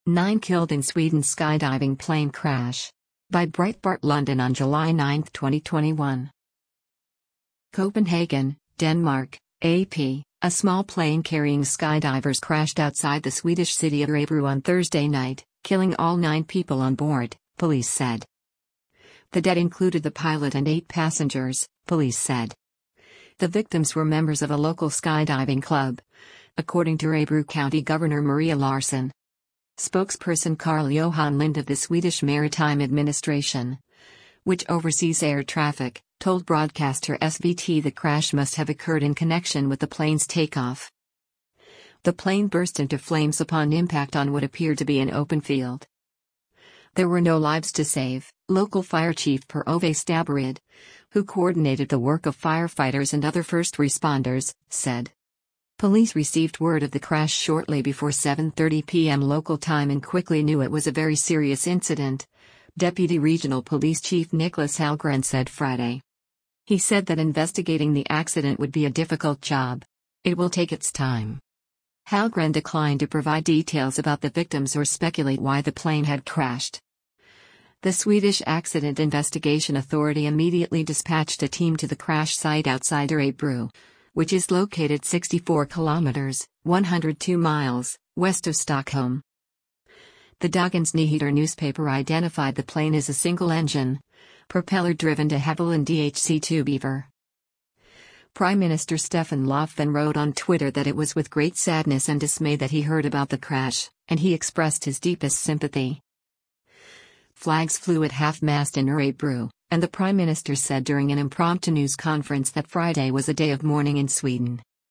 9 killed in Sweden's skydiving plane crash. By Breitbart London on July 9, 2021. Copenhagen, Denmark, AP. A small plane carrying skydivers crashed outside the Swedish city of Örebro on Thursday night, killing all 9 people on board, police said. The dead included the pilot and 8 passengers, police said. The victims were members of a local skydiving club, according to Örebro County Governor Maria Larsson. Spokesperson Carl-Johan Lind of the Swedish Maritime Administration, which oversees air traffic, told broadcaster SVT the crash must have occurred in connection with the plane's takeoff. The plane burst into flames upon impact on what appeared to be an open field. There were no lives to save, local fire chief Per Ove Stabberud, who coordinated the work of firefighters and other first responders, said. Police received word of the crash shortly before 7:30 p.m. local time and quickly knew it was a very serious incident, Deputy Regional Police Chief Niklas Hallgren said Friday. He said that investigating the accident would be a difficult job. It will take its time. Hallgren declined to provide details about the victims or speculate why the plane had crashed. The Swedish Accident Investigation Authority immediately dispatched a team to the crash site outside Örebro, which is located 64 kilometers, 102 miles, west of Stockholm. The Dagens Nyheter newspaper identified the plane as a single-engine, propeller-driven de Havilland DHC-2 Beaver. Prime Minister Stefan Löfven wrote on Twitter that it was with great sadness and dismay that he heard about the crash, and he expressed his deepest sympathy. Flags flew at half-mast in Örebro, and the Prime Minister said during an impromptu news conference that Friday was a day of mourning in Sweden.